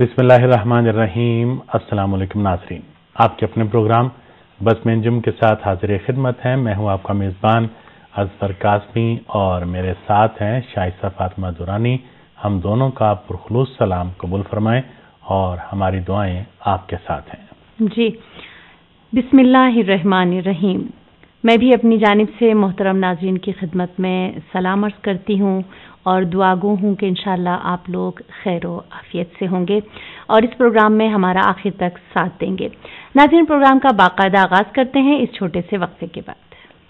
बिस्मिल्लाहिर्रहमानिर्रहीम। अस्सलाम वालेकुम नाज़रीन, आपके अपने प्रोग्राम बस में अंजुम के साथ हाजिर खिदमत है। मैं हूं आपका मेज़बान अज़फर कासमी और मेरे साथ हैं शाइस्ता फातिमा दुरानी। हम दोनों का पुरखुलूस सलाम कबूल फरमाएं और हमारी दुआएं आपके साथ हैं। जी, बिस्मिल्लाहिर्रहमानिर्रहीम। मैं भी अपनी जानिब से मोहतरम नाज़रीन की खिदमत में सलाम अर्ज़ करती हूँ और दुआ गो हूँ कि इंशाअल्लाह आप लोग खैर व आफियत से होंगे और इस प्रोग्राम में हमारा आखिर तक साथ देंगे। नाज़रीन, प्रोग्राम का बाकायदा आगाज़ करते हैं इस छोटे से वक्फे के बाद।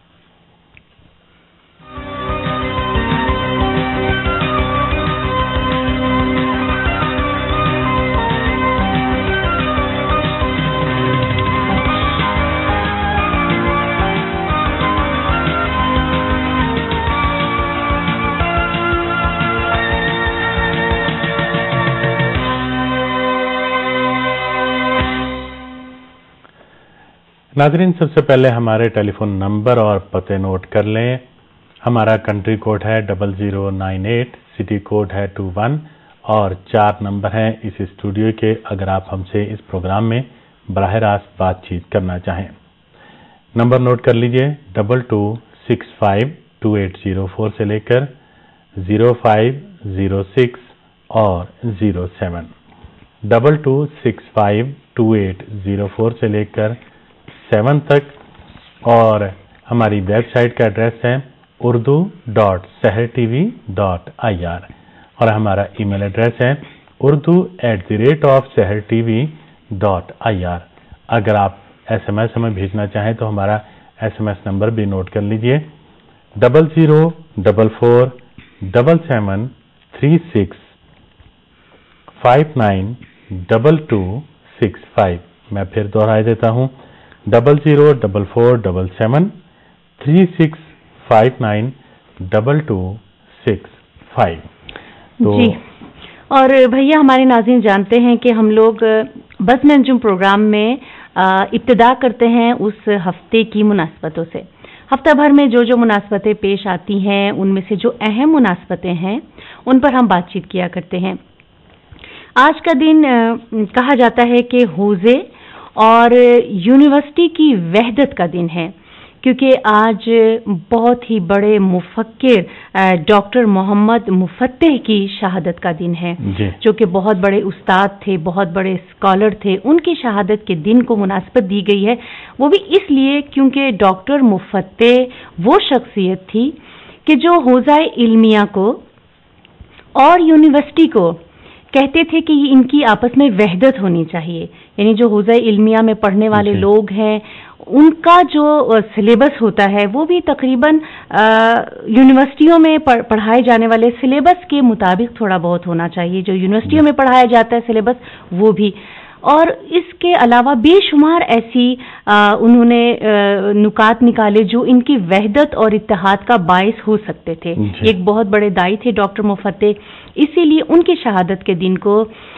नाज़रीन, सबसे पहले हमारे टेलीफोन नंबर और पते नोट कर लें। हमारा कंट्री कोड है 0098, सिटी कोड है 21 और 4 नंबर हैं इस स्टूडियो के अगर आप हमसे इस प्रोग्राम में बराह रास्त बातचीत करना चाहें। नंबर नोट कर लीजिए 22652804 से लेकर 0506 और 07, 22652804 से लेकर 7 तक। और हमारी वेबसाइट का एड्रेस है urdu.sehrtv.ir और हमारा ईमेल एड्रेस है urdu@sehrtv.ir। अगर आप SMS हमें भेजना चाहें तो हमारा SMS नंबर भी नोट कर लीजिए 004476592265। मैं फिर दोहरा देता हूं 00447736592265। तो जी, और भैया हमारे नाज़रीन जानते हैं कि हम लोग बस में अंजुम प्रोग्राम में इब्तिदा करते हैं उस हफ्ते की मुनासबतों से। हफ्ता भर में जो जो मुनासबतें पेश आती हैं उनमें से जो अहम मुनासबतें हैं उन पर हम बातचीत किया करते हैं। आज का दिन कहा जाता है कि हौज़े और यूनिवर्सिटी की वहदत का दिन है, क्योंकि आज बहुत ही बड़े मुफक्किर डॉक्टर मोहम्मद मुफत्तेह की शहादत का दिन है, जो कि बहुत बड़े उस्ताद थे, बहुत बड़े स्कॉलर थे। उनकी शहादत के दिन को मुनासबत दी गई है, वो भी इसलिए क्योंकि डॉक्टर मुफत्तेह वो शख्सियत थी कि जो हौज़ाए इल्मिया को और यूनिवर्सिटी को कहते थे कि इनकी आपस में वहदत होनी चाहिए। यानी जो हौज़ा इल्मिया में पढ़ने वाले लोग हैं उनका जो सिलेबस होता है वो भी तकरीबन यूनिवर्सिटियों में पढ़ाए जाने वाले सिलेबस के मुताबिक थोड़ा बहुत होना चाहिए। जो यूनिवर्सिटियों में पढ़ाया जाता है सिलेबस वो भी, और इसके अलावा बेशुमार ऐसी उन्होंने नुकात निकाले जो इनकी वहदत और इत्तेहाद का बायस हो सकते थे। एक बहुत बड़े दाई थे डॉक्टर मुफत्तेह, इसीलिए उनकी शहादत के दिन को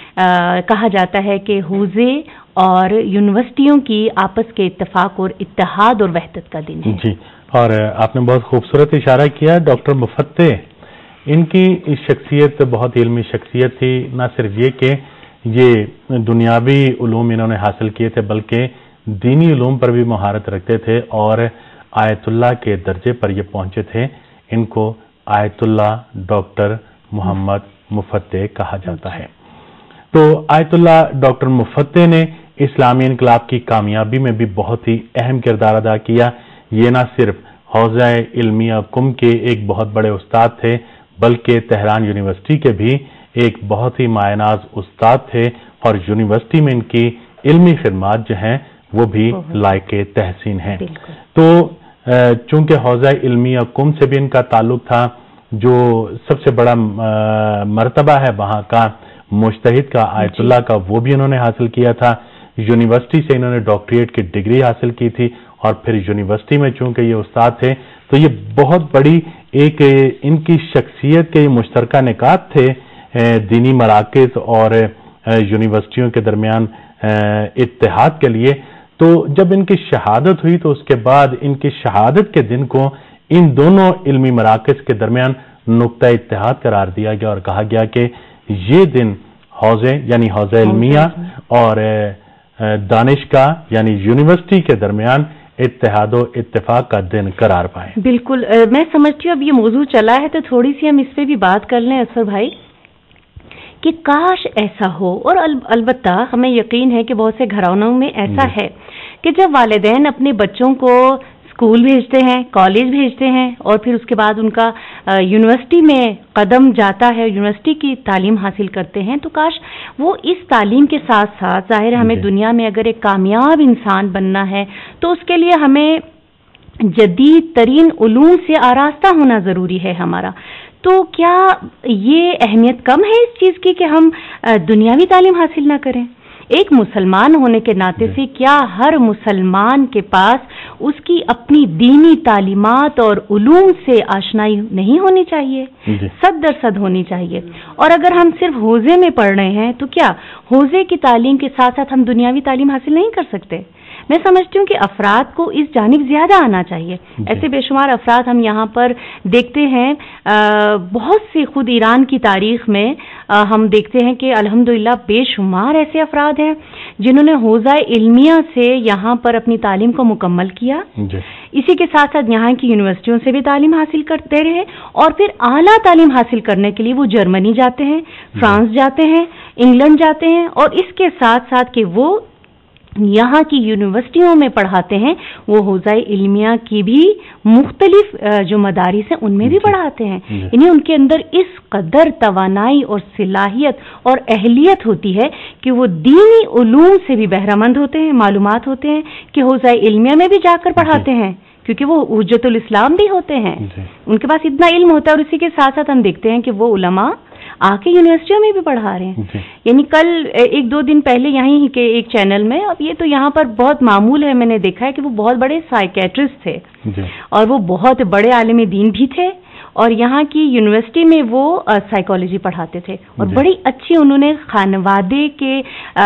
कहा जाता है कि हौज़े और यूनिवर्सिटियों की आपस के इत्तेफाक और इत्तेहाद और वहदत का दिन है। जी, और आपने बहुत खूबसूरत इशारा किया। डॉक्टर मुफत्तेह, इनकी शख्सियत बहुत इल्मी शख्सियत थी। न सिर्फ ये कि ये दुनियावी उलूम इन्होंने हासिल किए थे बल्कि दीनी उलूम पर भी महारत रखते थे और आयतुल्लाह के दर्जे पर ये पहुंचे थे। इनको आयतुल्लाह डॉक्टर मोहम्मद मुफत्तेह कहा जाता है। तो आयतुल्लाह डॉक्टर मुफत्तेह ने इस्लामी इनकलाब की कामयाबी में भी बहुत ही अहम किरदार अदा किया। ये न सिर्फ हौज़ा इल्मिया कुम के एक बहुत बड़े उस्ताद थे बल्कि तेहरान यूनिवर्सिटी के भी एक बहुत ही मायनाज उस्ताद थे और यूनिवर्सिटी में इनकी इल्मी खिदमात जो हैं वो भी लायके तहसीन हैं। तो चूंकि हौज़ा इल्मिया कुम से भी इनका ताल्लुक था, जो सबसे बड़ा मर्तबा है वहां का मुज्तहिद का आयतुल्लाह का, वो भी इन्होंने हासिल किया था। यूनिवर्सिटी से इन्होंने डॉक्टरेट की डिग्री हासिल की थी और फिर यूनिवर्सिटी में चूंकि ये उस्ताद थे तो ये बहुत बड़ी एक इनकी शख्सियत के मुश्तरका निकात थे दीनी मराकिज़ और यूनिवर्सिटियों के दरमियान इत्तेहाद के लिए। तो जब इनकी शहादत हुई तो उसके बाद इनकी शहादत के दिन को इन दोनों इल्मी मराकिज़ के दरमियान नुक्ता इत्तेहाद करार दिया गया और कहा गया कि ये दिन حوزے یعنی حوزہ علمیہ اور دانشگاہ یعنی یونیورسٹی کے درمیان اتحاد و اتفاق کا دن قرار پائے. بالکل، میں سمجھتی ہوں اب یہ موضوع چلا ہے تو تھوڑی سی ہم اس پہ بھی بات کر لیں اصغر بھائی کہ کاش ایسا ہو. اور البتہ ہمیں یقین ہے کہ بہت سے گھرانوں میں ایسا ہے کہ جب والدین اپنے بچوں کو اسکول بھیجتے ہیں، کالج بھیجتے ہیں اور پھر اس کے بعد ان کا یونیورسٹی میں قدم جاتا ہے، یونیورسٹی کی تعلیم حاصل کرتے ہیں، تو کاش وہ اس تعلیم کے ساتھ ساتھ ظاہر ہے ہمیں دنیا میں اگر ایک کامیاب انسان بننا ہے تو اس کے لیے ہمیں جدید ترین علوم سے آراستہ ہونا ضروری ہے ہمارا. تو کیا یہ اہمیت کم ہے اس چیز کی کہ ہم دنیاوی تعلیم حاصل نہ کریں؟ ایک مسلمان ہونے کے ناطے سے کیا ہر مسلمان کے پاس اس کی اپنی دینی تعلیمات اور علوم سے آشنائی نہیں ہونی چاہیے؟ 100% ہونی چاہیے. اور اگر ہم صرف حوزے میں پڑھ رہے ہیں تو کیا حوزے کی تعلیم کے ساتھ ساتھ ہم دنیاوی تعلیم حاصل نہیں کر سکتے؟ میں سمجھتی ہوں کہ افراد کو اس جانب زیادہ آنا چاہیے. ایسے بے شمار افراد ہم یہاں پر دیکھتے ہیں، بہت سے خود ایران کی تاریخ میں ہم دیکھتے ہیں کہ الحمدللہ بے شمار ایسے افراد ہیں جنہوں نے حوزہ علمیہ سے یہاں پر اپنی تعلیم کو مکمل کیا. اسی کے ساتھ ساتھ یہاں کی یونیورسٹیوں سے بھی تعلیم حاصل کرتے رہے اور پھر اعلیٰ تعلیم حاصل کرنے کے لیے وہ جرمنی جاتے ہیں، فرانس جاتے ہیں، انگلینڈ جاتے ہیں، اور اس کے ساتھ ساتھ کہ وہ یہاں کی یونیورسٹیوں میں پڑھاتے ہیں، وہ حوزہ علمیہ کی بھی مختلف جو مدارس ہیں ان میں بھی پڑھاتے ہیں. یعنی ان کے اندر اس قدر توانائی اور صلاحیت اور اہلیت ہوتی ہے کہ وہ دینی علوم سے بھی بہرہ مند ہوتے ہیں، معلومات ہوتے ہیں کہ حوزہ علمیہ میں بھی جا کر پڑھاتے ہیں کیونکہ وہ حجت الاسلام بھی ہوتے ہیں. ان کے پاس اتنا علم ہوتا ہے. اور اسی کے ساتھ ساتھ ہم دیکھتے ہیں کہ وہ علماء آ کے یونیورسٹیوں میں بھی پڑھا رہے ہیں. یعنی کل 1-2 دن پہلے یہیں کے ایک چینل میں، اب یہ تو یہاں پر بہت معمول ہے، میں نے دیکھا ہے کہ وہ بہت بڑے سائیکیٹرسٹ تھے اور وہ بہت بڑے عالم دین بھی تھے اور یہاں کی یونیورسٹی میں وہ سائیکالوجی پڑھاتے تھے اور بڑی اچھی انہوں نے خانوادے کے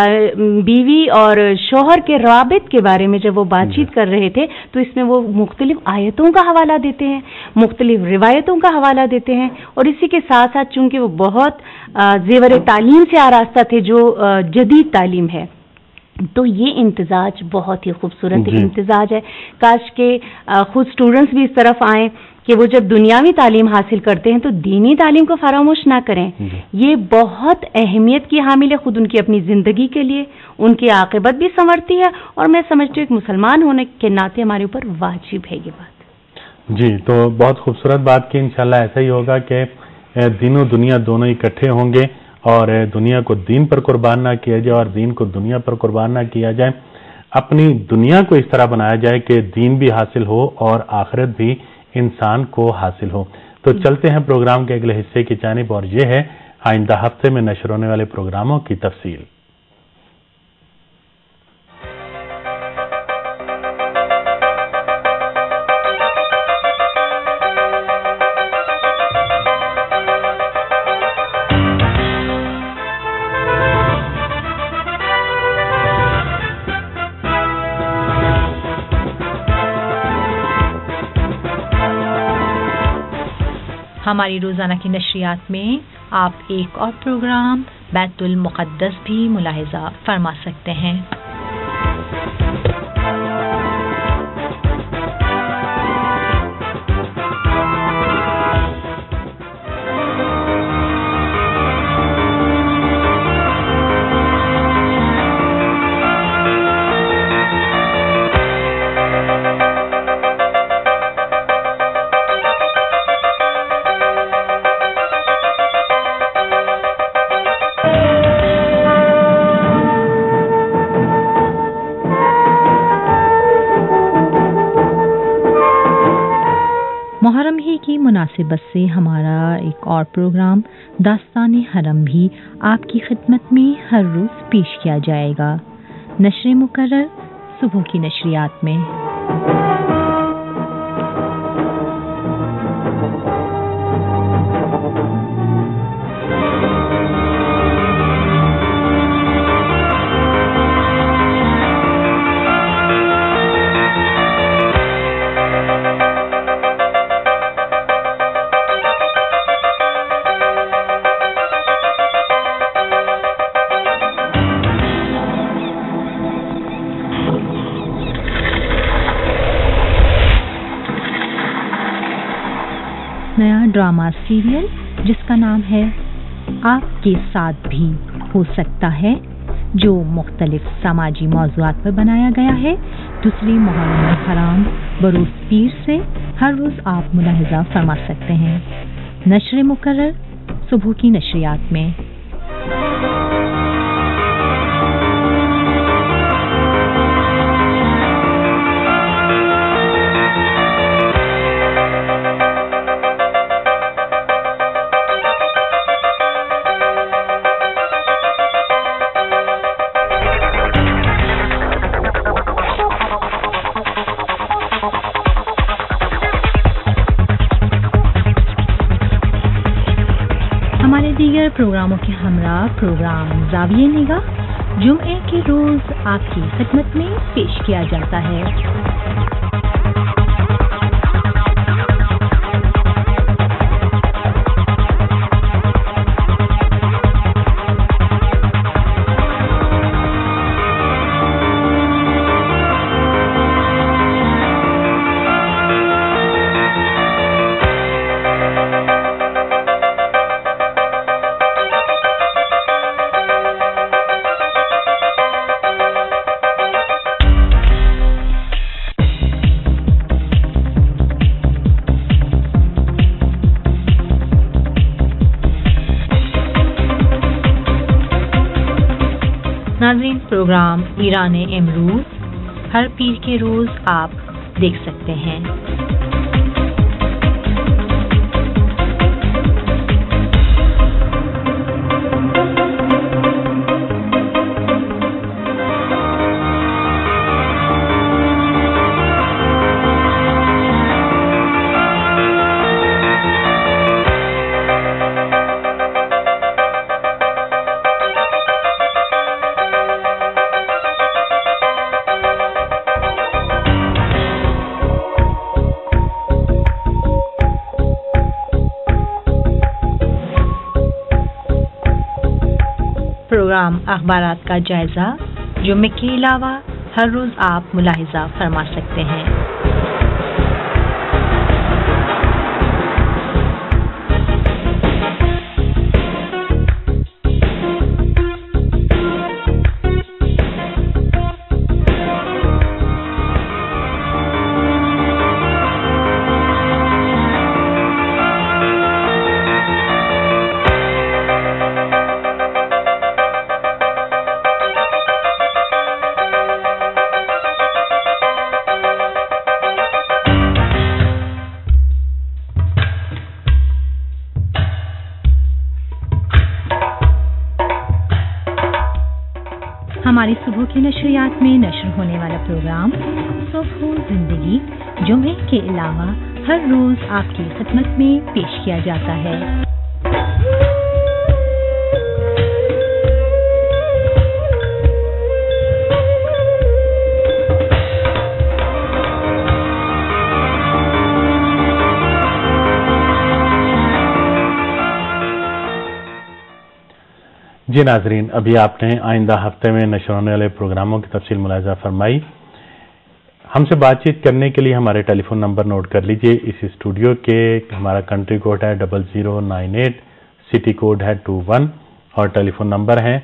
بیوی اور شوہر کے روابط کے بارے میں جب وہ بات چیت کر رہے تھے تو اس میں وہ مختلف آیتوں کا حوالہ دیتے ہیں، مختلف روایتوں کا حوالہ دیتے ہیں. اور اسی کے ساتھ ساتھ چونکہ وہ بہت زیور تعلیم سے آراستہ تھے جو جدید تعلیم ہے، تو یہ امتزاج بہت ہی خوبصورت امتزاج ہے. کاش کہ خود اسٹوڈنٹس بھی اس طرف آئیں کہ وہ جب دنیاوی تعلیم حاصل کرتے ہیں تو دینی تعلیم کو فراموش نہ کریں. یہ بہت اہمیت کی حامل ہے خود ان کی اپنی زندگی کے لیے، ان کی عاقبت بھی سنورتی ہے اور میں سمجھتی ہوں ایک مسلمان ہونے کے ناطے ہمارے اوپر واجب ہے یہ بات. جی، تو بہت خوبصورت بات کی. انشاءاللہ ایسا ہی ہوگا کہ دین و دنیا دونوں اکٹھے ہوں گے اور دنیا کو دین پر قربان نہ کیا جائے اور دین کو دنیا پر قربان نہ کیا جائے. اپنی دنیا کو اس طرح بنایا جائے کہ دین بھی حاصل ہو اور آخرت بھی انسان کو حاصل ہو. تو چلتے ہیں پروگرام کے اگلے حصے کی جانب اور یہ ہے آئندہ ہفتے میں نشر ہونے والے پروگراموں کی تفصیل. ہماری روزانہ کی نشریات میں آپ ایک اور پروگرام بیت المقدس بھی ملاحظہ فرما سکتے ہیں. محرم ہی کی مناسبت سے ہمارا ایک اور پروگرام داستان حرم بھی آپ کی خدمت میں ہر روز پیش کیا جائے گا. نشر مقرر صبح کی نشریات میں. ड्रामा सीरियल जिसका नाम है आपके साथ भी हो सकता है, जो मुख्तलिफ समाजी मौज़ूआत पर बनाया गया है। दूसरी मुहर्रम हराम बरोज़ पीर से हर रोज़ आप मुलाहिज़ा फरमा सकते हैं। नश्र मुकर्रर सुबह की नशरियात में। प्रोग्रामों के हमरा प्रोग्राम ज़ाविये निगाह जुम्मे के रोज आपकी खिदमत में पेश किया जाता है। नाज़रीन, प्रोग्राम ईरान इमरूज़ हर पीर के रोज़ आप देख सकते हैं। प्रोग्राम अखबारात का जायजा जुम्मे के अलावा हर रोज आप मुलाहिजा फरमा सकते हैं। हमारी सुबह की नशरियात में नशर होने वाला प्रोग्राम सुबह जिंदगी जुम्मे के अलावा हर रोज आपकी खिदमत में पेश किया जाता है। जी नाजरीन, अभी आपने आइंदा हफ्ते में नशर होने वाले प्रोग्रामों की तफसील मुलाहिजा फरमाई। हमसे बातचीत करने के लिए हमारे टेलीफोन नंबर नोट कर लीजिए। इस स्टूडियो के हमारा कंट्री कोड है 0098, सिटी कोड है 21 और टेलीफोन नंबर है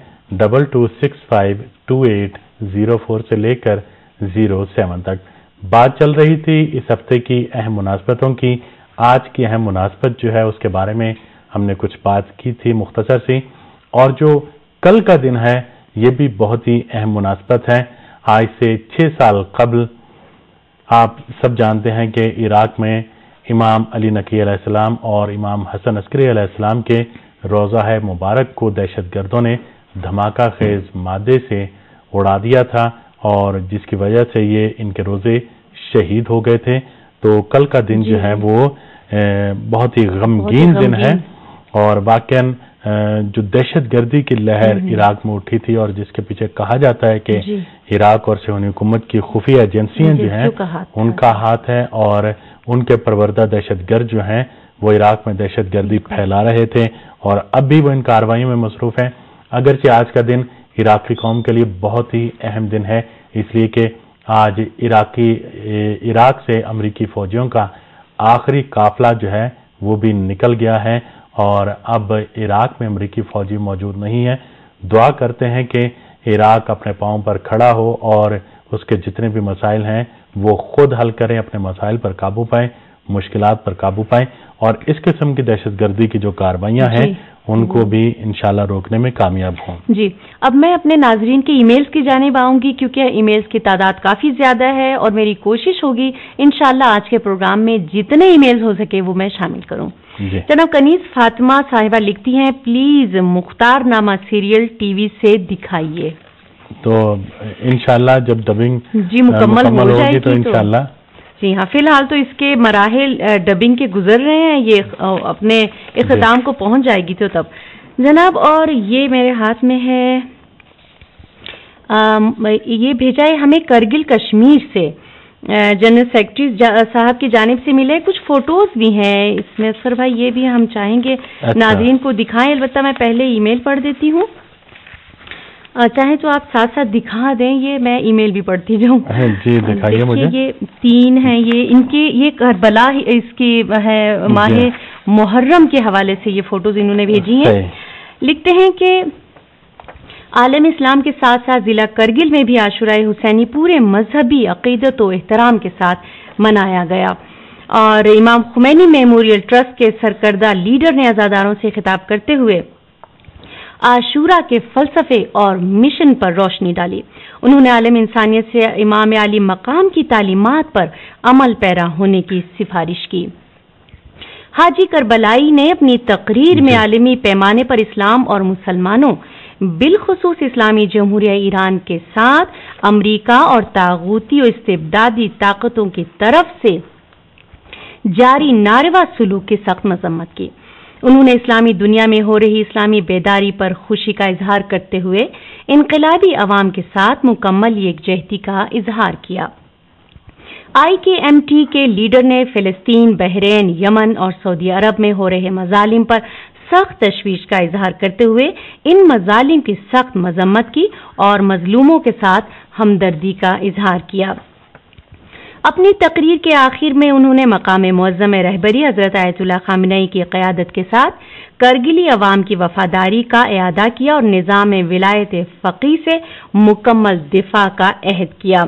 22652804 से लेकर 07 तक। बात चल रही थी इस हफ्ते की अहम मुनासबतों की। आज की अहम मुनासबत जो है उसके बारे में हमने कुछ बात की थी मुख्तसर सी, और जो कल का दिन है ये भी बहुत ही अहम मुनासबत है। आज से 6 साल कबल आप सब जानते हैं कि इराक में इमाम अली नकी अलैहिस्सलाम और इमाम हसन अस्करी अलैहिस्सलाम के रोज़ा है मुबारक को दहशतगर्दों ने धमाका खेज मादे से उड़ा दिया था और जिसकी वजह से ये इनके रोज़े शहीद हो गए थे। तो कल का दिन जो है वो बहुत ही गमगीन दिन है और वाकई जो दहशतगर्दी की लहर इराक में उठी थी और जिसके पीछे कहा जाता है कि इराक और सुन्नी हुकूमत की खुफिया एजेंसियां जो हैं उनका हाथ है और उनके परवरदा दहशतगर्द जो हैं वो इराक में दहशतगर्दी फैला रहे थे और अब भी वो इन कार्रवाइयों में मसरूफ हैं। अगरचे आज का दिन इराकी कौम के लिए बहुत ही अहम दिन है, इसलिए कि आज इराक से अमरीकी फौजियों का आखिरी काफिला जो है وہ بھی نکل گیا ہے اور اب عراق میں امریکی فوجی موجود نہیں ہے. دعا کرتے ہیں کہ عراق اپنے پاؤں پر کھڑا ہو اور اس کے جتنے بھی مسائل ہیں وہ خود حل کریں، اپنے مسائل پر قابو پائیں، مشکلات پر قابو پائیں اور اس قسم کی دہشت گردی کی جو کارروائیاں ہیں ان کو بھی انشاءاللہ روکنے میں کامیاب ہوں. جی، اب میں اپنے ناظرین کے ای میلز کی جانب آؤں گی کیونکہ ای میلز کی تعداد کافی زیادہ ہے اور میری کوشش ہوگی انشاءاللہ آج کے پروگرام میں جتنے ای میلز ہو سکے وہ میں شامل کروں. جناب کنیز فاطمہ صاحبہ لکھتی ہیں، پلیز مختار نامہ سیریل ٹی وی سے دکھائیے. تو انشاءاللہ جب ڈبنگ مکمل ہو جائے گی تو انشاءاللہ. جی ہاں، فی الحال تو اس کے مراحل ڈبنگ کے گزر رہے ہیں، یہ اپنے اختتام کو پہنچ جائے گی تو تب جناب. اور یہ میرے ہاتھ میں ہے، یہ بھیجا ہے ہمیں کرگل کشمیر سے، جنرل سیکرٹری صاحب کی جانب سے ملے. کچھ فوٹوز بھی ہیں اس میں اصغر بھائی، یہ بھی ہم چاہیں گے ناظرین کو دکھائیں. البتہ میں پہلے ای میل پڑھ دیتی ہوں، چاہیں تو آپ ساتھ ساتھ دکھا دیں، یہ میں ای میل بھی پڑھتی جاؤں. جی دکھائیے مجھے. یہ 3 ہیں، یہ ان کے یہ کربلا اس کی ہے ماہ محرم کے حوالے سے یہ فوٹوز انہوں نے بھیجی ہیں. لکھتے ہیں کہ عالم اسلام کے ساتھ ساتھ ضلع کرگل میں بھی عاشورہ حسینی پورے مذہبی عقیدت و احترام کے ساتھ منایا گیا اور امام خمینی میموریل ٹرسٹ کے سرکردہ لیڈر نے عزاداروں سے خطاب کرتے ہوئے عاشورہ کے فلسفے اور مشن پر روشنی ڈالی. انہوں نے عالم انسانیت سے امام علی مقام کی تعلیمات پر عمل پیرا ہونے کی سفارش کی. حاجی کربلائی نے اپنی تقریر میں عالمی پیمانے پر اسلام اور مسلمانوں بالخصوص اسلامی جمہوریہ ایران کے ساتھ امریکہ اور طاغوتی و استبدادی طاقتوں کی طرف سے جاری ناروا سلوک کی سخت مذمت کی. انہوں نے اسلامی دنیا میں ہو رہی اسلامی بیداری پر خوشی کا اظہار کرتے ہوئے انقلابی عوام کے ساتھ مکمل یکجہتی کا اظہار کیا. IKMT کے لیڈر نے فلسطین، بحرین، یمن اور سعودی عرب میں ہو رہے مظالم پر سخت تشویش کا اظہار کرتے ہوئے ان مظالم کی سخت مذمت کی اور مظلوموں کے ساتھ ہمدردی کا اظہار کیا. اپنی تقریر کے آخر میں انہوں نے مقام معظم رہبری حضرت آیت اللہ خامنئی کی قیادت کے ساتھ کرگلی عوام کی وفاداری کا اعادہ کیا اور نظام ولایت فقیہ سے مکمل دفاع کا عہد کیا.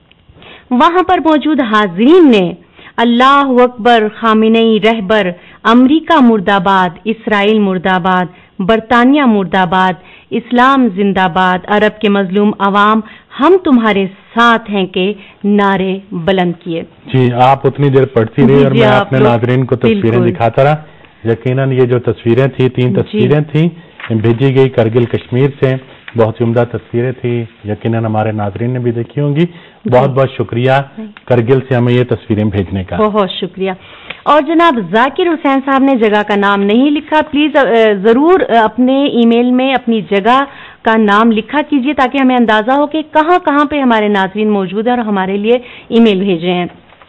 وہاں پر موجود حاضرین نے اللہ اکبر، خامنئی رہبر، امریکہ مرد آباد، اسرائیل مرد آباد، برطانیہ مرد آباد، اسلام زندہ باد، عرب کے مظلوم عوام ہم تمہارے ساتھ ہیں کے نعرے بلند کیے. جی آپ اتنی دیر پڑھتی رہی اور میں اپنے ناظرین کو تصویریں دکھاتا رہا. یقیناً یہ جو تصویریں تھیں 3 تصویریں تھیں بھیجی گئی کرگل کشمیر سے، بہت ہی عمدہ تصویریں تھیں، یقیناً ہمارے ناظرین نے بھی دیکھی ہوں گی. بہت بہت شکریہ کرگل سے ہمیں یہ تصویریں بھیجنے کا. بہت شکریہ. اور جناب ذاکر حسین صاحب نے جگہ کا نام نہیں لکھا، پلیز ضرور اپنے ای میل میں اپنی جگہ کا نام لکھا کیجیے تاکہ ہمیں اندازہ ہو کہ کہاں کہاں پہ ہمارے ناظرین موجود ہیں اور ہمارے لیے ای میل بھیج رہے ہیں.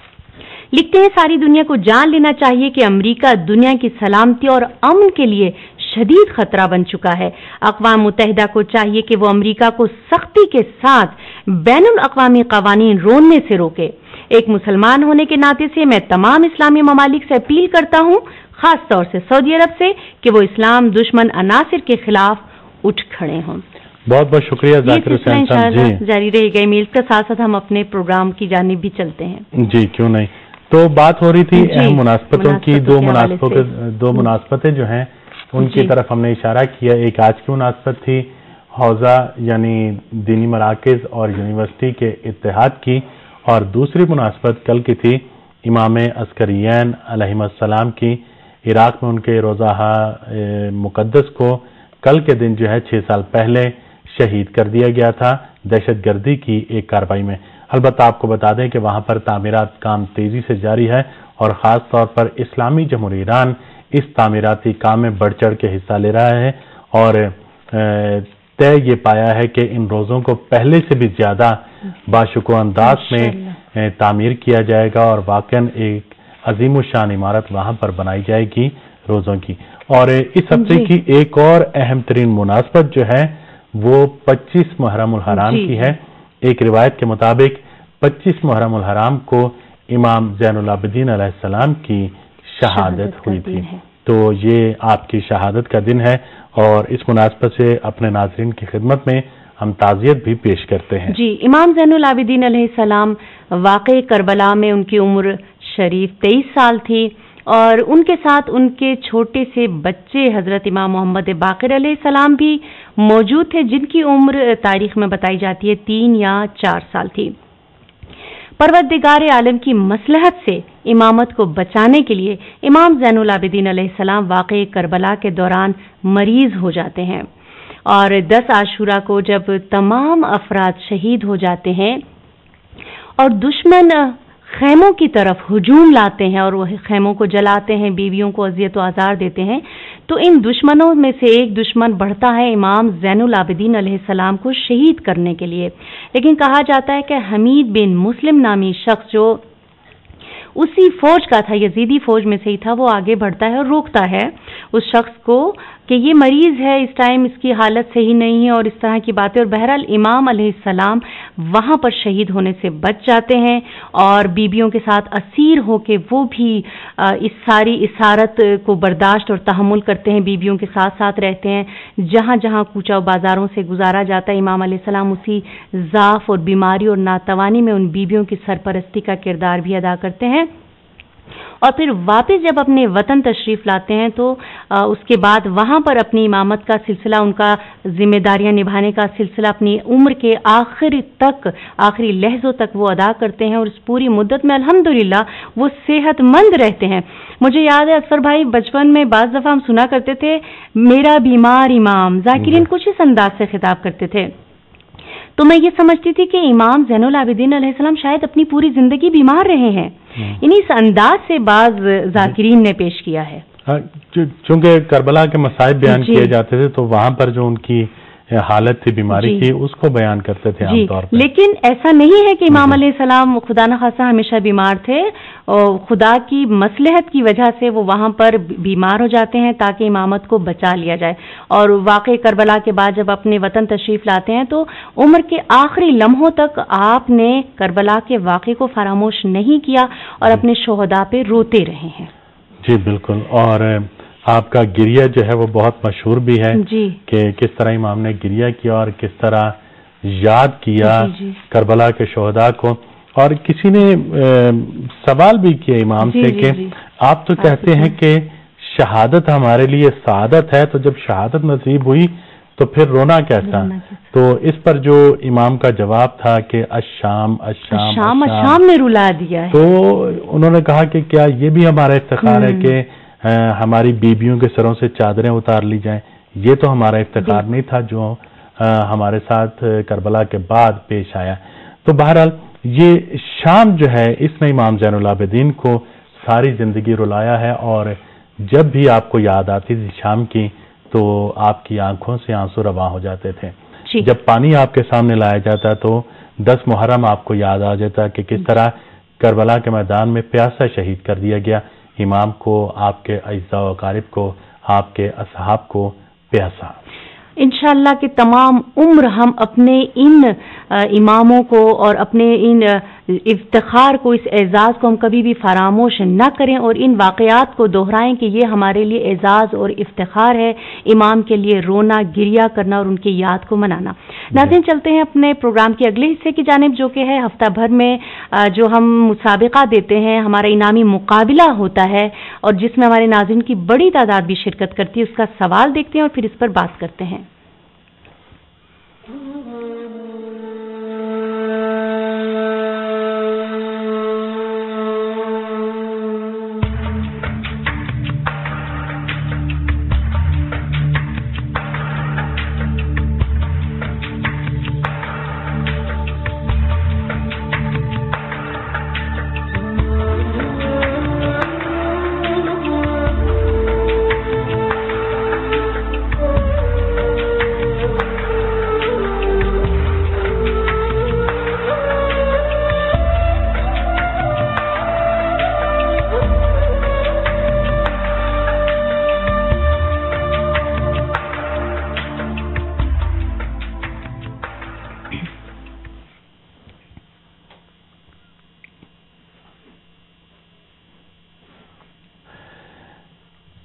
لکھتے ہیں ساری دنیا کو جان لینا چاہیے کہ امریکہ دنیا کی سلامتی اور امن کے لیے شدید خطرہ بن چکا ہے. اقوام متحدہ کو چاہیے کہ وہ امریکہ کو سختی کے ساتھ بین الاقوامی قوانین روڑنے سے روکے. ایک مسلمان ہونے کے ناطے سے میں تمام اسلامی ممالک سے اپیل کرتا ہوں، خاص طور سے سعودی عرب سے، کہ وہ اسلام دشمن عناصر کے خلاف اٹھ کھڑے ہوں. بہت بہت شکریہ ذاکر حسین صاحب. جی جاری رہے گا میل کے ساتھ ساتھ ہم اپنے پروگرام کی جانب بھی چلتے ہیں. جی کیوں نہیں. تو بات ہو رہی تھی اہم مناسبتوں کی. دو مناسبتیں جو ہیں ان کی طرف ہم نے اشارہ کیا. ایک آج کی مناسبت تھی حوزہ یعنی دینی مراکز اور یونیورسٹی کے اتحاد کی، اور دوسری مناسبت کل کی تھی امام عسکریین علیہ السلام کی. عراق میں ان کے روضہ مقدس کو کل کے دن جو ہے 6 سال پہلے شہید کر دیا گیا تھا دہشت گردی کی ایک کارروائی میں. البتہ آپ کو بتا دیں کہ وہاں پر تعمیرات کام تیزی سے جاری ہے اور خاص طور پر اسلامی جمہوریہ ایران اس تعمیراتی کام میں بڑھ چڑھ کے حصہ لے رہا ہے اور طے یہ پایا ہے کہ ان روزوں کو پہلے سے بھی زیادہ باشکوہ انداز میں تعمیر کیا جائے گا اور واقعاً ایک عظیم الشان عمارت وہاں پر بنائی جائے گی روزوں کی. اور اس ہفتے کی ایک اور اہم ترین مناسبت جو ہے وہ 25 محرم الحرام کی ہے. ایک روایت کے مطابق 25 محرم الحرام کو امام زین العابدین علیہ السلام کی شہادت ہوئی تھی. تو یہ آپ کی شہادت کا دن ہے اور اس مناسبت سے اپنے ناظرین کی خدمت میں ہم تعزیت بھی پیش کرتے ہیں. جی، امام زین العابدین علیہ السلام واقع کربلا میں ان کی عمر شریف 23 سال تھی اور ان کے ساتھ ان کے چھوٹے سے بچے حضرت امام محمد باقر علیہ السلام بھی موجود تھے، جن کی عمر تاریخ میں بتائی جاتی ہے 3 یا 4 سال تھی. پروردگار عالم کی مصلحت سے امامت کو بچانے کے لیے امام زین العابدین علیہ السلام واقع کربلا کے دوران مریض ہو جاتے ہیں اور 10 عاشورہ کو جب تمام افراد شہید ہو جاتے ہیں اور دشمن خیموں کی طرف ہجوم لاتے ہیں اور وہ خیموں کو جلاتے ہیں، بیویوں کو اذیت و آزار دیتے ہیں، تو ان دشمنوں میں سے ایک دشمن بڑھتا ہے امام زین العابدین علیہ السلام کو شہید کرنے کے لیے. لیکن کہا جاتا ہے کہ حمید بن مسلم نامی شخص جو اسی فوج کا تھا، یزیدی فوج میں سے ہی تھا، وہ آگے بڑھتا ہے اور روکتا ہے اس شخص کو کہ یہ مریض ہے، اس ٹائم اس کی حالت صحیح نہیں ہے اور اس طرح کی باتیں. اور بہرحال امام علیہ السلام وہاں پر شہید ہونے سے بچ جاتے ہیں اور بیویوں کے ساتھ اسیر ہو کے وہ بھی اس ساری اسارت کو برداشت اور تحمل کرتے ہیں، بیویوں کے ساتھ ساتھ رہتے ہیں. جہاں جہاں کوچہ و بازاروں سے گزارا جاتا ہے، امام علیہ السلام اسی ضعف اور بیماری اور ناتوانی میں ان بیویوں کی سرپرستی کا کردار بھی ادا کرتے ہیں. اور پھر واپس جب اپنے وطن تشریف لاتے ہیں تو اس کے بعد وہاں پر اپنی امامت کا سلسلہ، ان کا ذمہ داریاں نبھانے کا سلسلہ اپنی عمر کے آخری لحظوں تک وہ ادا کرتے ہیں اور اس پوری مدت میں الحمدللہ وہ صحت مند رہتے ہیں. مجھے یاد ہے اصفر بھائی، بچپن میں بعض دفعہ ہم سنا کرتے تھے میرا بیمار امام، ذاکرین کچھ اس انداز سے خطاب کرتے تھے. تو میں یہ سمجھتی تھی کہ امام زین العابدین علیہ السلام شاید اپنی پوری زندگی بیمار رہے ہیں، یعنی اس انداز سے بعض ذاکرین نے پیش کیا ہے. چونکہ کربلا کے مصائب بیان کیے جاتے تھے تو وہاں پر جو ان کی حالت تھی، بیماری تھی، اس کو بیان کرتے تھے عام طور پر. لیکن ایسا نہیں ہے کہ امام علیہ السلام خدا نخواستہ ہمیشہ بیمار تھے، اور خدا کی مصلحت کی وجہ سے وہ وہاں پر بیمار ہو جاتے ہیں تاکہ امامت کو بچا لیا جائے. اور واقع کربلا کے بعد جب اپنے وطن تشریف لاتے ہیں تو عمر کے آخری لمحوں تک آپ نے کربلا کے واقعے کو فراموش نہیں کیا اور اپنے شہداء پہ روتے رہے ہیں. جی بالکل. اور آپ کا گریہ جو ہے وہ بہت مشہور بھی ہے کہ کس طرح امام نے گریہ کیا اور کس طرح یاد کیا کربلا کے شہداء کو. اور کسی نے سوال بھی کیا امام سے کہ آپ تو کہتے ہیں کہ شہادت ہمارے لیے سعادت ہے، تو جب شہادت نصیب ہوئی تو پھر رونا کیسا؟ تو اس پر جو امام کا جواب تھا کہ الشام الشام الشام نے رلا دیا ہے. تو انہوں نے کہا کہ کیا یہ بھی ہمارا افتخار ہے کہ ہماری بیویوں کے سروں سے چادریں اتار لی جائیں؟ یہ تو ہمارا افتخار نہیں تھا جو ہمارے ساتھ کربلا کے بعد پیش آیا. تو بہرحال یہ شام جو ہے اس نے امام زین العابدین کو ساری زندگی رلایا ہے، اور جب بھی آپ کو یاد آتی تھی شام کی تو آپ کی آنکھوں سے آنسو رواں ہو جاتے تھے. جب پانی آپ کے سامنے لایا جاتا تو 10 محرم آپ کو یاد آ جاتا کہ کس طرح کربلا کے میدان میں پیاسا شہید کر دیا گیا امام کو، آپ کے اعزاء و اقارب کو، آپ کے اصحاب کو پیاسا. انشاءاللہ کہ تمام عمر ہم اپنے ان اماموں کو اور اپنے ان افتخار کو، اس اعزاز کو ہم کبھی بھی فراموش نہ کریں اور ان واقعات کو دہرائیں کہ یہ ہمارے لیے اعزاز اور افتخار ہے، امام کے لیے رونا، گریہ کرنا اور ان کی یاد کو منانا. ناظرین، چلتے ہیں اپنے پروگرام کے اگلے حصے کی جانب، جو کہ ہے ہفتہ بھر میں جو ہم مسابقہ دیتے ہیں، ہمارا انعامی مقابلہ ہوتا ہے اور جس میں ہمارے ناظرین کی بڑی تعداد بھی شرکت کرتی ہے. اس کا سوال دیکھتے ہیں اور پھر اس پر بات کرتے ہیں.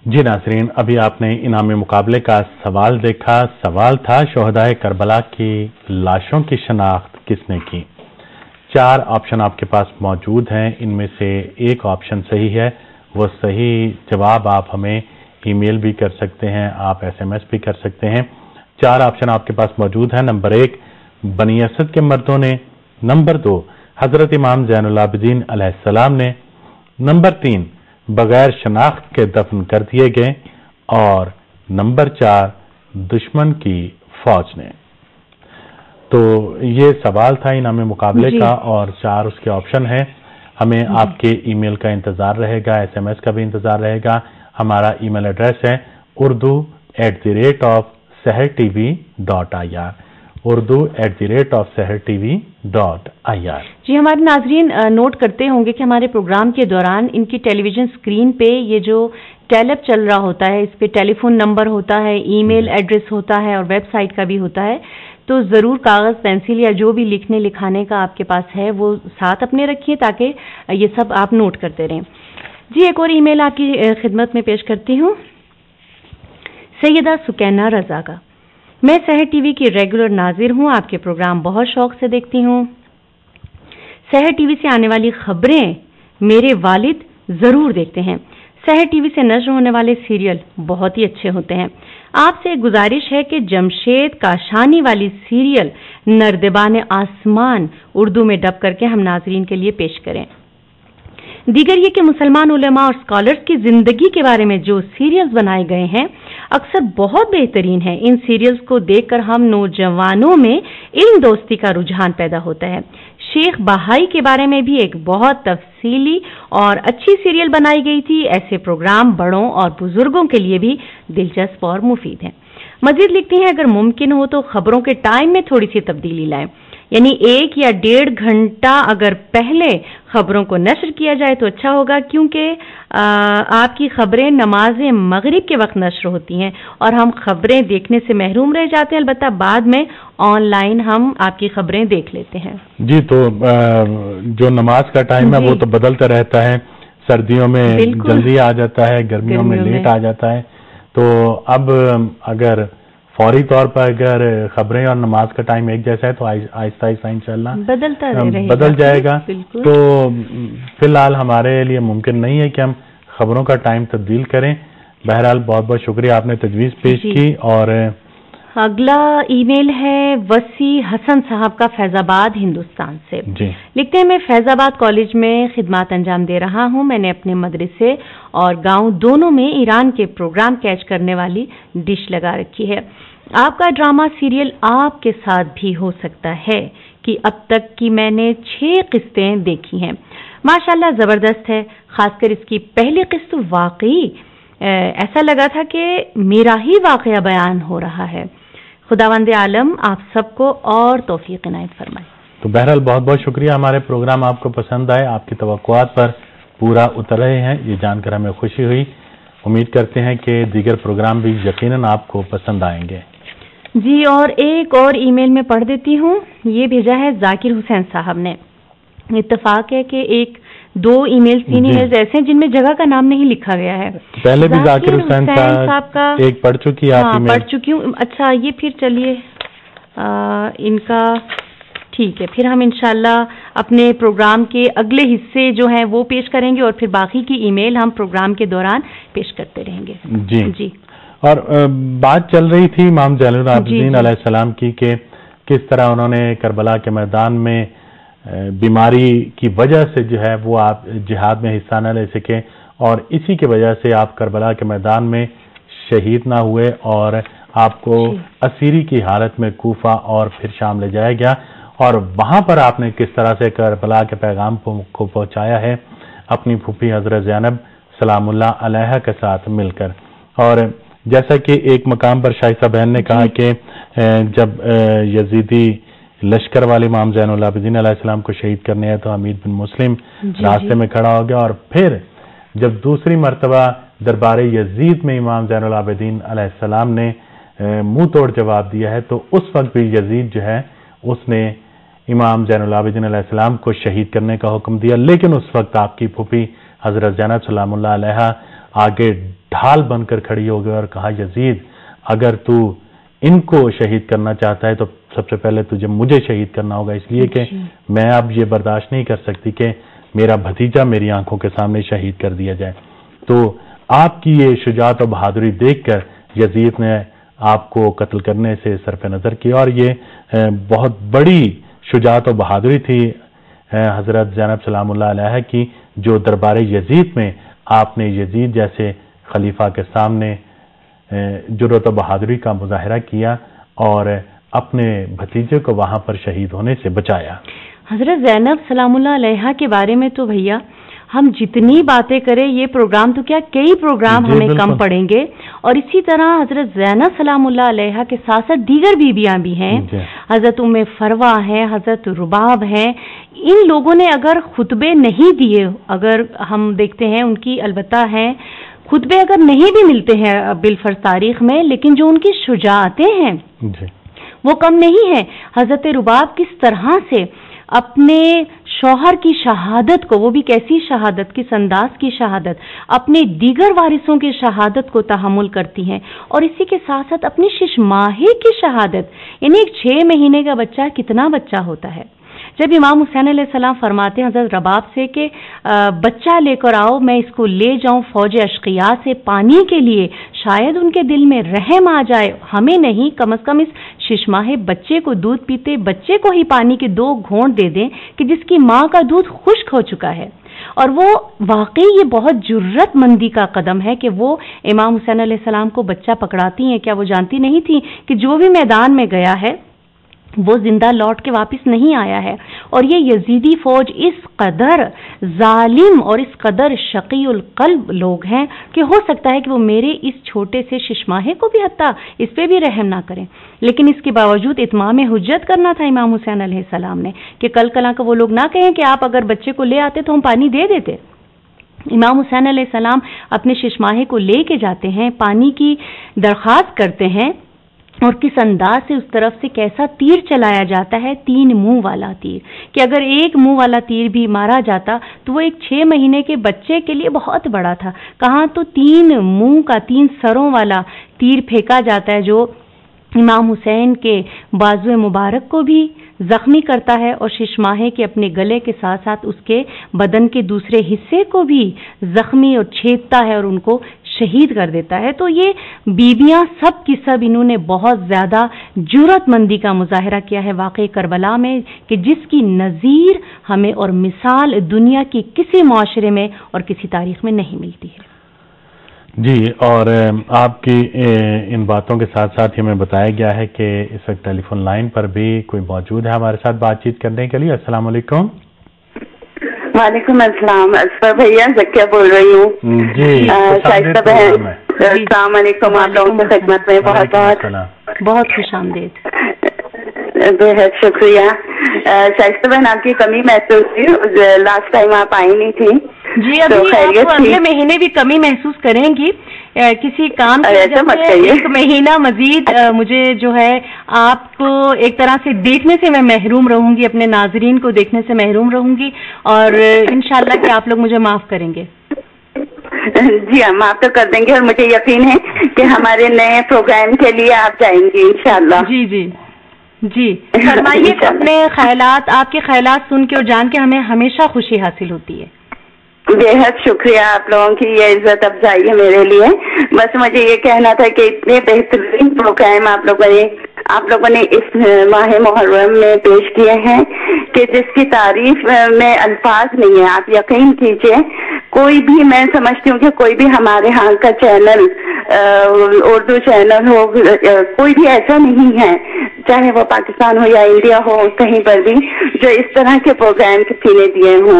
جی ناظرین، ابھی آپ نے انعام مقابلے کا سوال دیکھا۔ سوال تھا شہدائے کربلا کی لاشوں کی شناخت کس نے کی؟ 4 آپشن آپ کے پاس موجود ہیں، ان میں سے ایک آپشن صحیح ہے۔ وہ صحیح جواب آپ ہمیں ای میل بھی کر سکتے ہیں، آپ SMS بھی کر سکتے ہیں۔ 4 آپشن آپ کے پاس موجود ہیں۔ نمبر 1 بنی اسد کے مردوں نے، نمبر 2 حضرت امام زین العابدین علیہ السلام نے، نمبر 3 بغیر شناخت کے دفن کر دیے گئے، اور نمبر 4 دشمن کی فوج نے۔ تو یہ سوال تھا انعام مقابلے کا، اور 4 اس کے آپشن ہیں۔ ہمیں آپ کے ای میل کا انتظار رہے گا، SMS کا بھی انتظار رہے گا۔ ہمارا ای میل ایڈریس ہے urdu@sehertv.ir urdu@sehertv.ir۔ جی ہمارے ناظرین نوٹ کرتے ہوں گے کہ ہمارے پروگرام کے دوران ان کی ٹیلی ویژن اسکرین پہ یہ جو ٹیل اپ چل رہا ہوتا ہے، اس پہ ٹیلی فون نمبر ہوتا ہے، ای میل ایڈریس ہوتا ہے، اور ویب سائٹ کا بھی ہوتا ہے۔ تو ضرور کاغذ پینسل یا جو بھی لکھنے لکھانے کا آپ کے پاس ہے وہ ساتھ اپنے رکھیے تاکہ یہ سب آپ نوٹ کرتے رہیں۔ جی ایک اور ای میل آپ کی خدمت میں پیش کرتی ہوں، سیدہ سکینہ رضا کا۔ میں سحر ٹی وی کی ریگولر ناظر ہوں، آپ کے پروگرام بہت شوق سے دیکھتی ہوں۔ سحر ٹی وی سے آنے والی خبریں میرے والد ضرور دیکھتے ہیں۔ سحر ٹی وی سے نشر ہونے والے سیریل بہت ہی اچھے ہوتے ہیں۔ آپ سے ایک گزارش ہے کہ جمشید کاشانی والی سیریل نردبان آسمان اردو میں ڈب کر کے ہم ناظرین کے لیے پیش کریں۔ دیگر یہ کہ مسلمان علماء اور اسکالرز کی زندگی کے بارے میں جو سیریلز بنائے گئے ہیں اکثر بہت بہترین ہیں۔ ان سیریلز کو دیکھ کر ہم نوجوانوں میں علم دوستی کا رجحان پیدا ہوتا ہے۔ شیخ بہائی کے بارے میں بھی ایک بہت تفصیلی اور اچھی سیریل بنائی گئی تھی۔ ایسے پروگرام بڑوں اور بزرگوں کے لیے بھی دلچسپ اور مفید ہیں۔ مزید لکھتی ہیں اگر ممکن ہو تو خبروں کے ٹائم میں تھوڑی سی تبدیلی لائیں، یعنی 1 یا 1.5 گھنٹہ اگر پہلے خبروں کو نشر کیا جائے تو اچھا ہوگا، کیونکہ آپ کی خبریں نماز مغرب کے وقت نشر ہوتی ہیں اور ہم خبریں دیکھنے سے محروم رہ جاتے ہیں۔ البتہ بعد میں آن لائن ہم آپ کی خبریں دیکھ لیتے ہیں۔ جی تو جو نماز کا ٹائم ہے وہ تو بدلتا رہتا ہے، سردیوں میں جلدی آ جاتا ہے، گرمیوں میں لیٹ آ جاتا ہے۔ تو اب اگر فوری طور پر اگر خبریں اور نماز کا ٹائم ایک جیسا ہے تو آہستہ آہستہ انشاءاللہ بدل جائے گا۔ تو فی الحال ہمارے لیے ممکن نہیں ہے کہ ہم خبروں کا ٹائم تبدیل کریں۔ بہرحال بہت بہت شکریہ، آپ نے تجویز پیش کی۔ اور اگلا ای میل ہے وسیع حسن صاحب کا، فیض آباد ہندوستان سے۔ جی لکھتے ہیں میں فیض آباد کالج میں خدمات انجام دے رہا ہوں۔ میں نے اپنے مدرسے اور گاؤں دونوں میں ایران کے پروگرام کیچ کرنے والی ڈش لگا رکھی ہے۔ آپ کا ڈرامہ سیریل آپ کے ساتھ بھی ہو سکتا ہے کہ اب تک کی میں نے 6 قسطیں دیکھی ہیں، ماشاءاللہ زبردست ہے۔ خاص کر اس کی پہلی قسط واقعی ایسا لگا تھا کہ میرا ہی واقعہ بیان ہو رہا ہے۔ خداوند عالم آپ سب کو اور توفیق عنایت فرمائے۔ تو بہرحال بہت بہت شکریہ، ہمارے پروگرام آپ کو پسند آئے، آپ کی توقعات پر پورا اتر رہے ہیں، یہ جان کر ہمیں خوشی ہوئی۔ امید کرتے ہیں کہ دیگر پروگرام بھی یقیناً آپ کو پسند آئیں گے۔ جی اور ایک اور ای میل میں پڑھ دیتی ہوں، یہ بھیجا ہے ذاکر حسین صاحب نے۔ اتفاق ہے کہ 1-2 ای میل ایسے ہیں جن میں جگہ کا نام نہیں لکھا گیا ہے۔ پہلے بھی ذاکر حسین صاحب کا ایک پڑھ چکی آپ ای میل؟ پڑھ چکی ہوں۔ اچھا یہ پھر چلیے ان کا ٹھیک ہے، پھر ہم انشاءاللہ اپنے پروگرام کے اگلے حصے جو ہیں وہ پیش کریں گے اور پھر باقی کی ای میل ہم پروگرام کے دوران پیش کرتے رہیں گے۔ جی اور بات چل رہی تھی امام زین العابدین علیہ السلام کی کہ کس طرح انہوں نے کربلا کے میدان میں بیماری کی وجہ سے جو ہے وہ آپ جہاد میں حصہ نہ لے سکے، اور اسی کی وجہ سے آپ کربلا کے میدان میں شہید نہ ہوئے اور آپ کو اسیری کی حالت میں کوفہ اور پھر شام لے جایا گیا، اور وہاں پر آپ نے کس طرح سے کربلا کے پیغام کو پہنچایا ہے اپنی پھوپھی حضرت زینب سلام اللہ علیہا کے ساتھ مل کر۔ اور جیسا کہ ایک مقام پر شائستہ بہن نے کہا کہ جب یزیدی لشکر والے امام زین العابدین علیہ السلام کو شہید کرنے ہے تو حمید بن مسلم راستے میں کھڑا ہو گیا، اور پھر جب دوسری مرتبہ دربار یزید میں امام زین العابدین علیہ السلام نے منہ توڑ جواب دیا ہے تو اس وقت بھی یزید جو ہے اس نے امام زین العابدین علیہ السلام کو شہید کرنے کا حکم دیا، لیکن اس وقت آپ کی پھوپھی حضرت زینب سلام اللہ علیہا آگے ढाल बनकर खड़ी हो गई और کہا یزید اگر تو ان کو شہید کرنا چاہتا ہے تو سب سے پہلے تجھے مجھے شہید کرنا ہوگا، اس لیے کہ میں اب یہ برداشت نہیں کر سکتی کہ میرا بھتیجا میری آنکھوں کے سامنے شہید کر دیا جائے۔ تو آپ کی یہ شجاعت و بہادری دیکھ کر یزید نے آپ کو قتل کرنے سے صرف نظر کیا، اور یہ بہت بڑی شجاعت و بہادری تھی حضرت زینب سلام اللہ علیہ کی، جو دربار یزید میں آپ نے یزید جیسے خلیفہ کے سامنے جرأت و بہادری کا مظاہرہ کیا اور اپنے بھتیجے کو وہاں پر شہید ہونے سے بچایا۔ حضرت زینب سلام اللہ علیہ کے بارے میں تو بھیا ہم جتنی باتیں کریں یہ پروگرام تو کیا کئی پروگرام ہمیں کم پڑیں گے، اور اسی طرح حضرت زینب سلام اللہ علیہ کے ساتھ ساتھ دیگر بیویاں بھی ہیں، حضرت ام فروہ ہیں، حضرت رباب ہیں۔ ان لوگوں نے اگر خطبے نہیں دیے، اگر ہم دیکھتے ہیں ان کی البتہ ہیں خطبے اگر نہیں بھی ملتے ہیں بالفرض تاریخ میں، لیکن جو ان کی شجاعتیں ہیں وہ کم نہیں ہیں۔ حضرت رباب کس طرح سے اپنے شوہر کی شہادت کو، وہ بھی کیسی شہادت، کس انداز کی شہادت، اپنے دیگر وارثوں کی شہادت کو تحمل کرتی ہیں، اور اسی کے ساتھ ساتھ اپنی 6 ماہی کی شہادت، یعنی ایک 6 مہینے کا بچہ کتنا بچہ ہوتا ہے۔ جب امام حسین علیہ السلام فرماتے ہیں حضرت رباب سے کہ بچہ لے کر آؤ، میں اس کو لے جاؤں فوج اشقیاء سے پانی کے لیے، شاید ان کے دل میں رحم آ جائے، ہمیں نہیں، کم از کم اس 6 ماہ بچے کو دودھ پیتے بچے کو ہی پانی کے 2 گھونٹ دے دیں کہ جس کی ماں کا دودھ خشک ہو چکا ہے۔ اور وہ واقعی یہ بہت جرت مندی کا قدم ہے کہ وہ امام حسین علیہ السلام کو بچہ پکڑاتی ہیں۔ کیا وہ جانتی نہیں تھی کہ جو بھی میدان میں گیا ہے وہ زندہ لوٹ کے واپس نہیں آیا ہے؟ اور یہ یزیدی فوج اس قدر ظالم اور اس قدر شقی القلب لوگ ہیں کہ ہو سکتا ہے کہ وہ میرے اس چھوٹے سے 6 ماہے کو بھی حتیٰ اس پہ بھی رحم نہ کریں، لیکن اس کے باوجود اتمام حجت کرنا تھا امام حسین علیہ السلام نے کہ کل کلاں کا وہ لوگ نہ کہیں کہ آپ اگر بچے کو لے آتے تو ہم پانی دے دیتے۔ امام حسین علیہ السلام اپنے 6 ماہے کو لے کے جاتے ہیں، پانی کی درخواست کرتے ہیں، اور کس انداز سے اس طرف سے کیسا تیر چلایا جاتا ہے، 3 منہ والا تیر، کہ اگر ایک منہ والا تیر بھی مارا جاتا تو وہ ایک 6 مہینے کے بچے کے لیے بہت بڑا تھا، کہاں تو 3 منہ کا 3 سروں والا تیر پھینکا جاتا ہے جو امام حسین کے بازو مبارک کو بھی زخمی کرتا ہے، اور 6 ماہے کے اپنے گلے کے ساتھ ساتھ اس کے بدن کے دوسرے حصے کو بھی زخمی اور چھیدتا ہے اور ان کو شہید کر دیتا ہے۔ تو یہ بیویاں سب کی سب انہوں نے بہت زیادہ جرأت مندی کا مظاہرہ کیا ہے واقعی کربلا میں، کہ جس کی نظیر ہمیں اور مثال دنیا کی کسی معاشرے میں اور کسی تاریخ میں نہیں ملتی ہے۔ جی، اور آپ کی ان باتوں کے ساتھ ساتھ ہمیں بتایا گیا ہے کہ اس وقت ٹیلی فون لائن پر بھی کوئی موجود ہے ہمارے ساتھ بات چیت کرنے کے لیے۔ السلام علیکم۔ وعلیکم السلام، اصفر بھیا زکیہ بول رہی ہوں۔ جی شائستہ بہن، السلام علیکم، آپ لوگوں کی خدمت میں بہت خوش آمدید۔ بہت شکریہ شائستہ بہن، آپ کی کمی محسوس ہوئی، لاسٹ ٹائم آپ آئی نہیں تھی۔ جی ابھی آپ اگلے مہینے بھی کمی محسوس کریں گی کسی کام کی وجہ سے، 1 مہینہ مزید مجھے جو ہے آپ کو ایک طرح سے دیکھنے سے میں محروم رہوں گی، اپنے ناظرین کو دیکھنے سے محروم رہوں گی، اور انشاءاللہ کہ آپ لوگ مجھے معاف کریں گے۔ جی ہم معاف تو کر دیں گے، اور مجھے یقین ہے کہ ہمارے نئے پروگرام کے لیے آپ جائیں گی انشاءاللہ۔ جی جی جی فرمائیے اپنے خیالات، آپ کے خیالات سن کے اور جان کے ہمیں ہمیشہ خوشی حاصل ہوتی ہے۔ بےحد شکریہ آپ لوگوں کی، یہ عزت افزائی ہے میرے لیے۔ بس مجھے یہ کہنا تھا کہ اتنے بہترین پروگرام آپ لوگوں نے اس ماہ محرم میں پیش کیے ہیں کہ جس کی تعریف میں الفاظ نہیں ہے۔ آپ یقین کیجئے، کوئی بھی، میں سمجھتی ہوں کہ کوئی بھی ہمارے ہاں کا چینل، اردو چینل ہو، کوئی بھی ایسا نہیں ہے، چاہے وہ پاکستان ہو یا انڈیا ہو، کہیں پر بھی، جو اس طرح کے پروگرام کسی نے دیے ہوں۔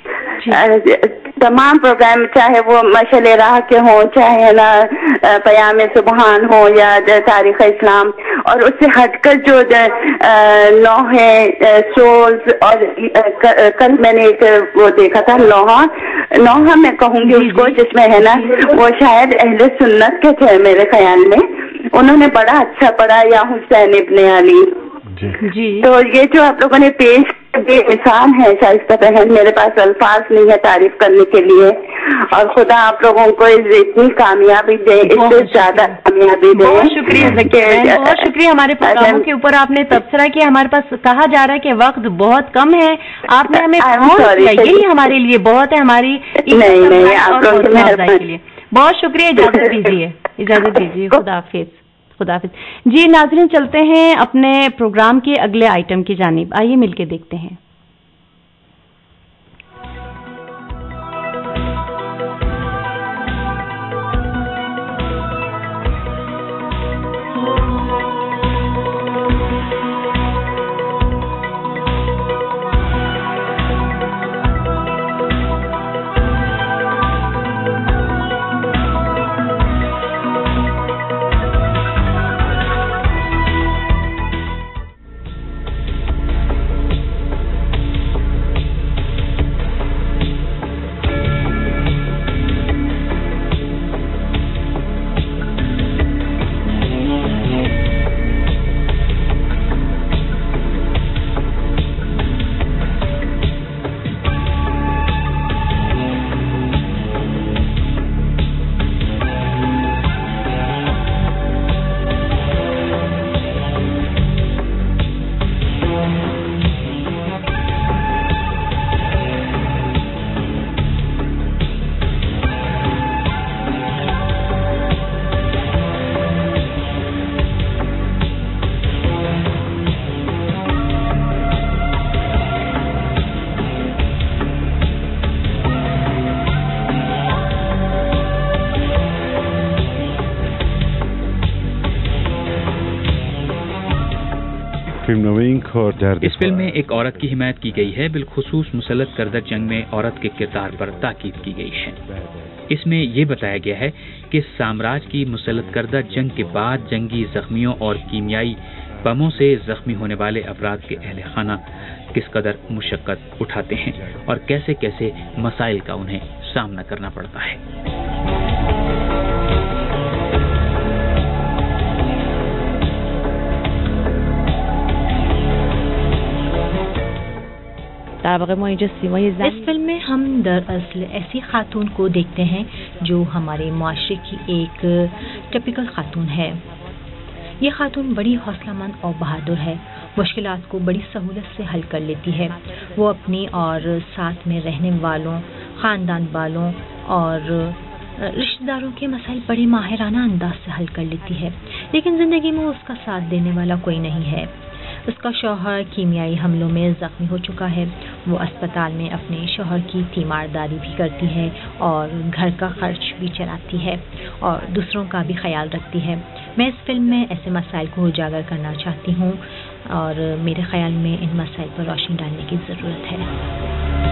تمام پروگرام، چاہے وہ مشعل راہ کے ہوں، چاہے پیام سبحان ہو یا تاریخ اسلام، اور اس سے ہٹ کر جو لوحے سولز، اور کل میں نے ایک وہ دیکھا تھا لوحہ میں کہوں گی اس کو، جس میں ہے نا وہ شاید اہل سنت کے تھے میرے خیال میں، انہوں نے بڑا اچھا پڑھا، یا حسین ابن علی۔ جی تو یہ جو آپ لوگوں نے پیش بے مثال ہے شائستہ بہن، میرے پاس الفاظ نہیں ہے تعریف کرنے کے لیے، اور خدا آپ لوگوں کو اتنی کامیابی دے، اس سے زیادہ کامیابی دے. بہت شکریہ بہت شکریہ. ہمارے پروگراموں کے اوپر آپ نے تبصرہ کیا. ہمارے پاس کہا جا رہا ہے کہ وقت بہت کم ہے. آپ نے ہمیں فون کیا، یہی ہمارے لیے بہت ہے. ہماری نہیں آپ لوگوں کی مہربانی کے لیے بہت شکریہ. اجازت دیجیے. خدا حافظ. خدا حافظ. جی ناظرین، چلتے ہیں اپنے پروگرام کے اگلے آئٹم کی جانب. آئیے مل کے دیکھتے ہیں. اس فلم میں ایک عورت کی حمایت کی گئی ہے، بالخصوص مسلط کردہ جنگ میں عورت کے کردار پر تاکید کی گئی ہے. اس میں یہ بتایا گیا ہے کہ سامراج کی مسلط کردہ جنگ کے بعد جنگی زخمیوں اور کیمیائی بموں سے زخمی ہونے والے افراد کے اہل خانہ کس قدر مشقت اٹھاتے ہیں اور کیسے کیسے مسائل کا انہیں سامنا کرنا پڑتا ہے. اس فلم میں ہم دراصل ایسی خاتون کو دیکھتے ہیں جو ہمارے معاشرے کی ایک ٹپیکل خاتون ہے. یہ خاتون بڑی حوصلہ مند اور بہادر ہے. مشکلات کو بڑی سہولت سے حل کر لیتی ہے. وہ اپنی اور ساتھ میں رہنے والوں، خاندان والوں اور رشتہ داروں کے مسائل بڑی ماہرانہ انداز سے حل کر لیتی ہے. لیکن زندگی میں اس کا ساتھ دینے والا کوئی نہیں ہے. اس کا شوہر کیمیائی حملوں میں زخمی ہو چکا ہے. وہ اسپتال میں اپنے شوہر کی تیمارداری بھی کرتی ہے اور گھر کا خرچ بھی چلاتی ہے اور دوسروں کا بھی خیال رکھتی ہے. میں اس فلم میں ایسے مسائل کو اجاگر کرنا چاہتی ہوں اور میرے خیال میں ان مسائل پر روشنی ڈالنے کی ضرورت ہے.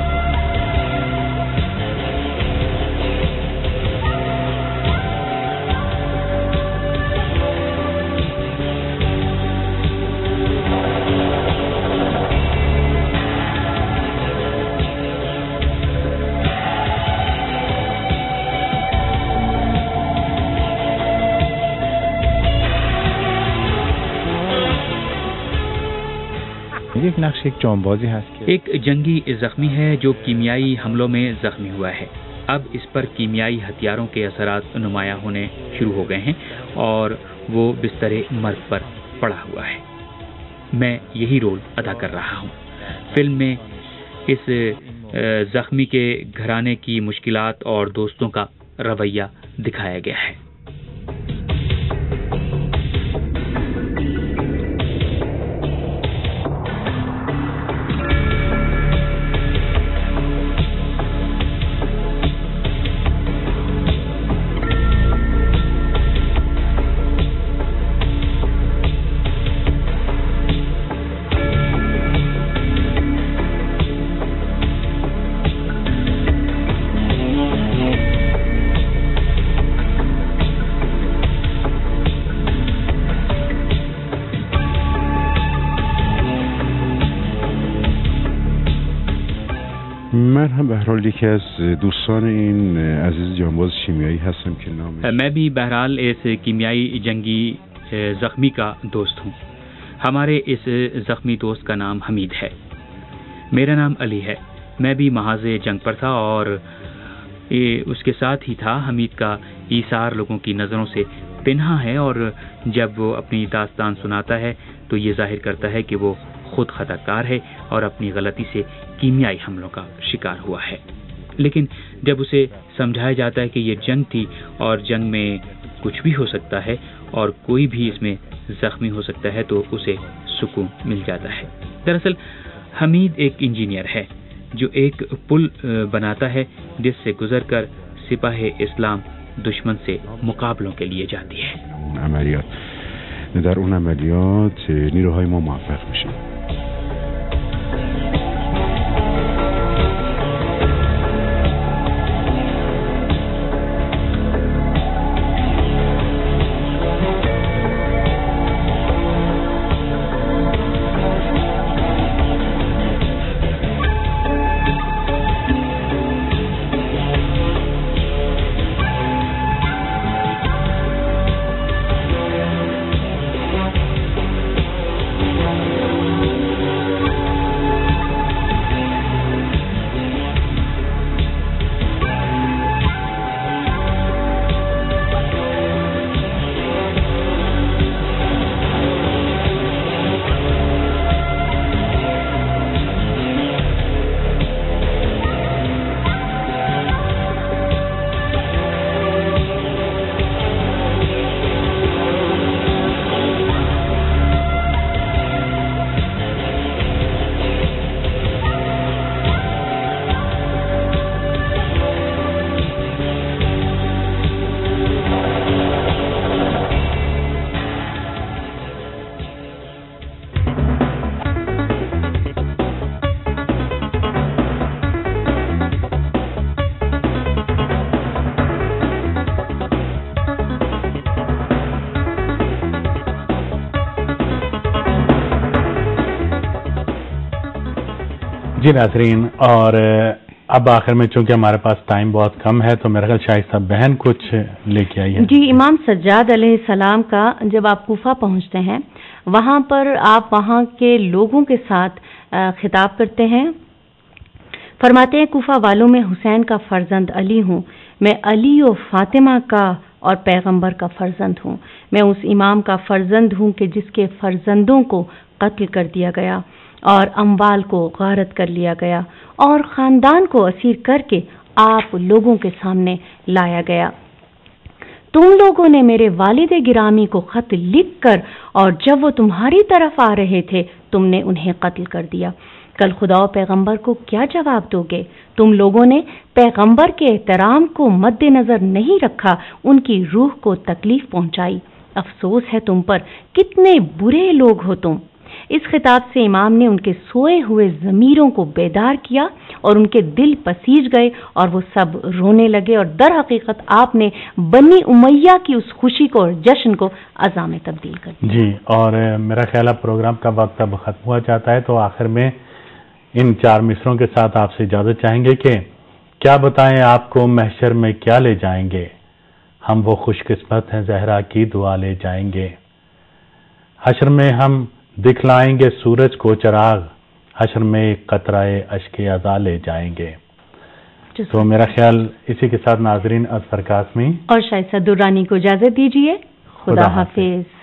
ایک جنگی زخمی ہے جو کیمیائی حملوں میں زخمی ہوا ہے. اب اس پر کیمیائی ہتھیاروں کے اثرات نمایاں ہونے شروع ہو گئے ہیں اور وہ بستر مرگ پر پڑا ہوا ہے. میں یہی رول ادا کر رہا ہوں. فلم میں اس زخمی کے گھرانے کی مشکلات اور دوستوں کا رویہ دکھایا گیا ہے. من هم به هر حال یکی از دوستان این عزیز جانباز شیمیایی هستم که میں بھی بہرحال اس کیمیائی جنگی زخمی کا دوست ہوں. ہمارے اس زخمی دوست کا نام حمید ہے. میرا نام علی ہے. میں بھی محاذ جنگ پر تھا اور اس کے ساتھ ہی تھا. حمید کا ایثار لوگوں کی نظروں سے پنہا ہے اور جب وہ اپنی داستان سناتا ہے تو یہ ظاہر کرتا ہے کہ وہ خود خطا کار ہے اور اپنی غلطی سے کیمیائی حملوں کا شکار ہوا ہے. لیکن جب اسے سمجھایا جاتا ہے کہ یہ جنگ تھی اور جنگ میں کچھ بھی ہو سکتا ہے اور کوئی بھی اس میں زخمی ہو سکتا ہے تو اسے سکون مل جاتا ہے. دراصل حمید ایک انجینئر ہے جو ایک پل بناتا ہے جس سے گزر کر سپاہ اسلام دشمن سے مقابلوں کے لیے جاتی ہے. در اون عملیات نیروهای ما موفق میشن. جی ناظرین، اور اب آخر میں چونکہ ہمارے پاس ٹائم بہت کم ہے تو میرا خیال شائستہ بہن کچھ لے کے آئی ہے. جی، امام سجاد علیہ السلام کا جب آپ کوفہ پہنچتے ہیں وہاں پر آپ وہاں کے لوگوں کے ساتھ خطاب کرتے ہیں. فرماتے ہیں کوفہ والوں میں حسین کا فرزند علی ہوں، میں علی و فاطمہ کا اور پیغمبر کا فرزند ہوں. میں اس امام کا فرزند ہوں کہ جس کے فرزندوں کو قتل کر دیا گیا اور اموال کو غارت کر لیا گیا اور خاندان کو اسیر کر کے آپ لوگوں کے سامنے لایا گیا. تم لوگوں نے میرے والد گرامی کو خط لکھ کر اور جب وہ تمہاری طرف آ رہے تھے تم نے انہیں قتل کر دیا. کل خدا و پیغمبر کو کیا جواب دو گے؟ تم لوگوں نے پیغمبر کے احترام کو مد نظر نہیں رکھا، ان کی روح کو تکلیف پہنچائی. افسوس ہے تم پر، کتنے برے لوگ ہو تم. اس خطاب سے امام نے ان کے سوئے ہوئے ضمیروں کو بیدار کیا اور ان کے دل پسیج گئے اور وہ سب رونے لگے، اور در حقیقت آپ نے بنی امیہ کی اس خوشی کو اور جشن کو عزا میں تبدیل کر دیا. جی، اور میرا خیال ہے پروگرام کا وقت اب ختم ہوا جاتا ہے تو آخر میں ان 4 مصروں کے ساتھ آپ سے اجازت چاہیں گے کہ کیا بتائیں آپ کو محشر میں کیا لے جائیں گے، ہم وہ خوش قسمت ہیں زہرا کی دعا لے جائیں گے. حشر میں ہم دکھلائیں گے سورج کو چراغ، حشر میں ایک قطرہ اشک عزا لے جائیں گے. تو میرا خیال اسی کے ساتھ ناظرین اظفر قاسمی اور شائستہ درانی کو اجازت دیجیے. خدا حافظ.